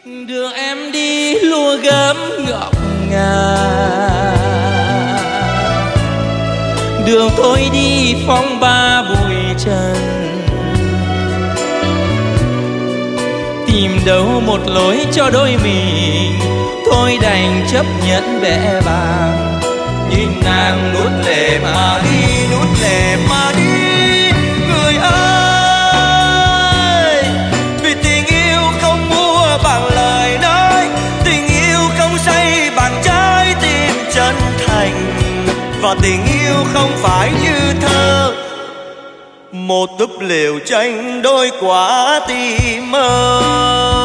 Đưa em đi lúa gấm ngọc ngà, đường tôi đi phong ba bụi trần, tìm đâu một lối cho đôi mình, tôi đành chấp nhận bẽ bàng. Nhìn nàng nuốt lệ mà đi, nuốt lệ mà đi, người ơi. Vì tình yêu không mua bằng lời nói, tình yêu không say bằng trái tim chân thành, và tình yêu không phải như thơ, một túp lều tranh đôi quả tim mơ.